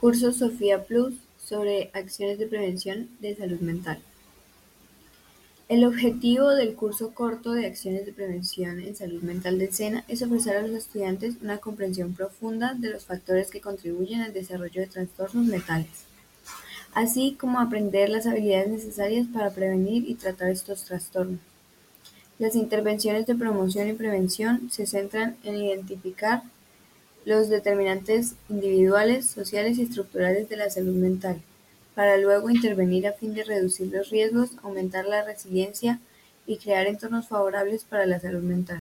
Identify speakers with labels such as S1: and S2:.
S1: Curso Sofía Plus sobre acciones de prevención de salud mental. El objetivo del curso corto de acciones de prevención en salud mental del SENA es ofrecer a los estudiantes una comprensión profunda de los factores que contribuyen al desarrollo de trastornos mentales, así como aprender las habilidades necesarias para prevenir y tratar estos trastornos. Las intervenciones de promoción y prevención se centran en identificar los determinantes individuales, sociales y estructurales de la salud mental, para luego intervenir a fin de reducir los riesgos, aumentar la resiliencia y crear entornos favorables para la salud mental.